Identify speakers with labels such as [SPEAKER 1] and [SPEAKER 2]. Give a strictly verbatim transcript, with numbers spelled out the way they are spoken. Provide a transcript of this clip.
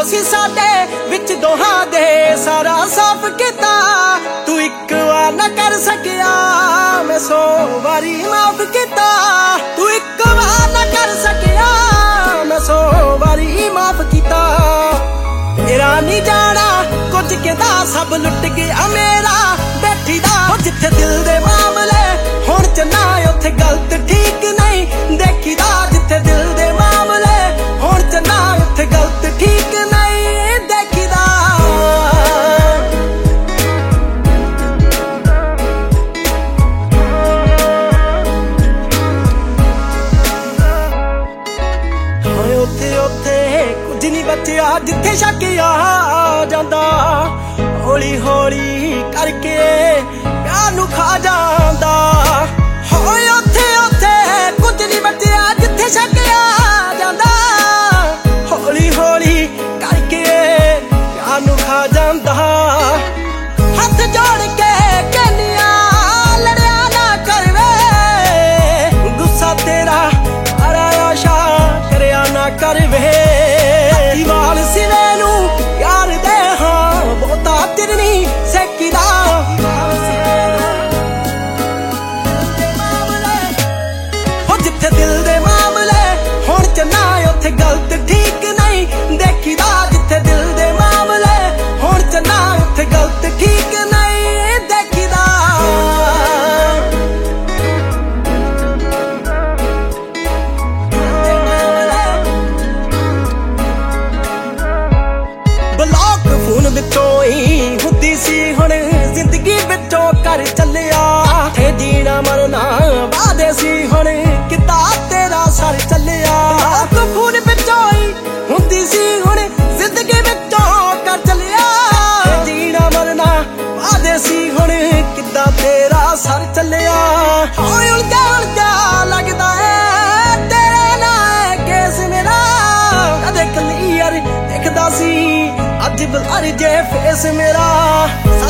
[SPEAKER 1] सी साडे विच दोहां दे सारा साफ किता। तू इक वार ना कर सकिया मैं सौ वारी माफ किता। तू इक वार ना कर सकिया मैं सौ वारी माफ किता। मेरा नहीं जाना कुछ कहता सब लुट गया मेरा बैठी दा। जिथे दिल दे मामले हुण चन्ना उत्थे गलत ठीक नहीं देखीदा। जिथे दिल दे मामले हुण चन्ना उत्थे गलत ठीक नहीं देखीदा। हाय उत्थे उत्थे कुछ नहीं बचिया जिथे शक आ जांदा। हौली हौली करके प्यार नू खा जांदा। होए उत्थे उत्थे कुछ नहीं बचिया जिथे शक आ जांदा। हौली हौली करके प्यार नू खा जांदा। हथ जोड़ के कहनिया लड़िया ना कर वे। गुस्सा तेरा अरा आशा करया ना कर वे। वाल सिरे नू यार दे हां बहुता तिरनी सेकीदा। हो जिथे दिल दे मामले हुण चन्ना उत्थे गलत ठीक नहीं देखीदा। जिथे दिल दे मामले हुण चन्ना उत्थे गलत ठीक नहीं देखीदा। ब्लॉक फोन विचों ही हुंदी सी हुण जिंदगी विचों कर चलिया। थे जीना मरना वादे सी हुण किता तेरा सर चलिया। ब्लॉक फोन विचों ही हुंदी सी हुण जिंदगी विचों कर चलिया। थे जीना मरना वादे सी हुण किता तेरा सर चलिया। होए उलझा उलझा लगदा है तेरे नाल केस मेरा। कदे क्लीयर दिखदा सी अज बलर जे फेस मेरा।